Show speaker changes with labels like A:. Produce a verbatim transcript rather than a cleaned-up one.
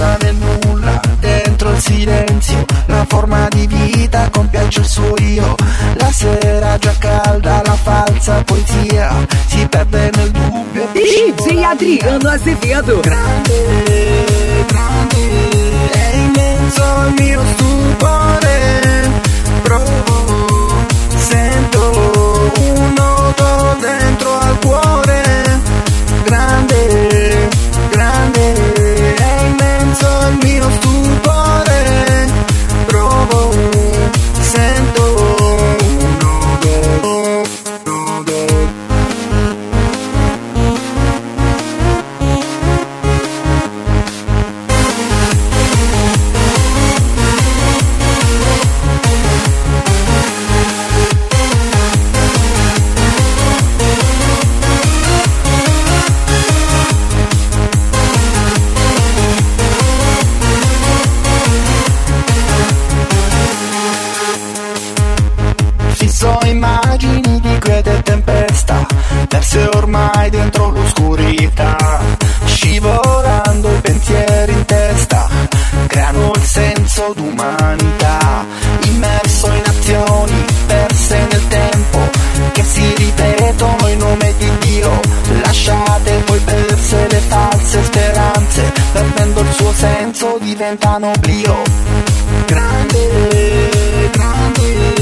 A: persa nel nulla, dentro il silenzio, la forma di vita compiace il suo io. La sera già calda, la falsa poesia si perde nel dubbio.
B: D J Adriano Azevedo.
A: Grande, grande, è immenso il mio stupore. Provo, sento un nodo dentro al cuore. Grande, grande, è immenso il mio stupore. Provo, sento un nodo, nodo. Fisso immagini di quiete tempesta, perse ormai dentro l'oscurità, scivolando i pensieri in testa, creano il senso d'umanità, immerso in azioni perse nel tempo, che si ripetono in nome di Dio, lasciate poi perse le false speranze, perdendo il suo senso diventano oblio. Grande, grande,